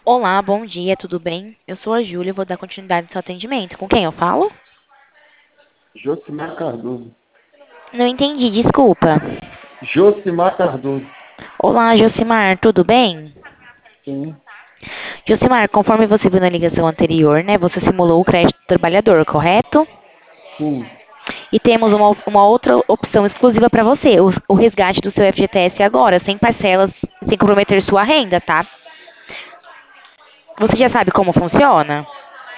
Olá, bom dia, tudo bem? Eu sou a Júlia, vou dar continuidade no seu atendimento. Com quem eu falo? Josimar Cardoso. Não entendi, desculpa. Josimar Cardoso. Olá, Josimar, tudo bem? Sim, Josimar, conforme você viu na ligação anterior, né, você simulou o crédito do trabalhador, correto? sim. E temos uma outra opção exclusiva para você, o resgate do seu FGTS agora, sem parcelas, sem comprometer sua renda, tá? Você já sabe como funciona?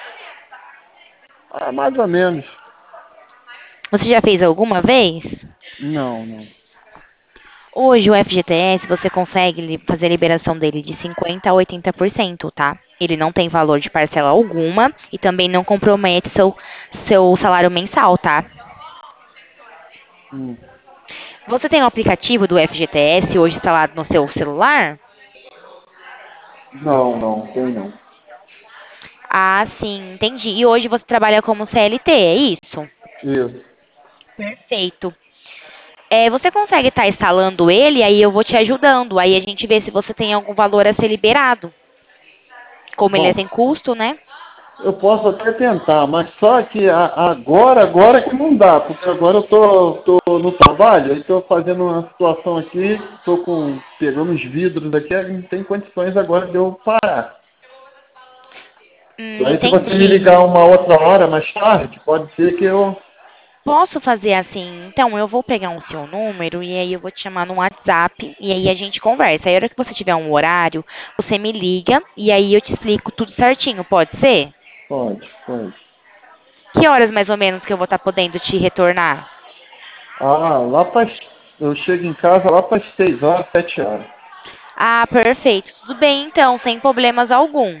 Ah, mais ou menos. Você já fez alguma vez? Não, não. Hoje o FGTS você consegue fazer a liberação dele de 50 a 80%, tá? Ele não tem valor de parcela alguma e também não compromete seu salário mensal, tá? Hum. Você tem um aplicativo do FGTS hoje instalado no seu celular? Não, não, tem não. Ah, sim, entendi. E hoje você trabalha como CLT, é isso? Isso. Perfeito. Você consegue estar instalando ele, aí eu vou te ajudando. Aí a gente vê se você tem algum valor a ser liberado. Como ele é Bom, sem custo, né? eu posso até tentar, mas só que agora que não dá, porque agora eu tô no trabalho, aí tô fazendo uma situação aqui, pegando os vidros daqui, aí não tem condições agora de eu parar. Aí se você me Entendi. ligar uma outra hora mais tarde, pode ser que eu. Posso fazer assim? Então, eu vou pegar o seu número e aí eu vou te chamar no WhatsApp e aí a gente conversa. Aí, a hora que você tiver um horário, você me liga e aí eu te explico tudo certinho, pode ser? Pode, pode. Que horas mais ou menos que eu vou estar podendo te retornar? Ah, eu chego em casa lá para as 6 horas, 7 horas. Ah, perfeito. Tudo bem então, sem problemas algum.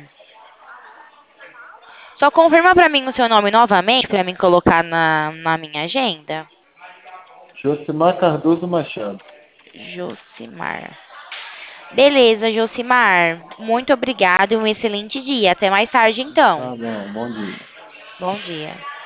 Só confirma pra mim o seu nome novamente pra mim colocar na minha agenda. Josimar Cardoso Machado. Josimar. Beleza, Josimar. Muito obrigada e um excelente dia. Até mais tarde então. Tá bom, bom dia. Bom dia.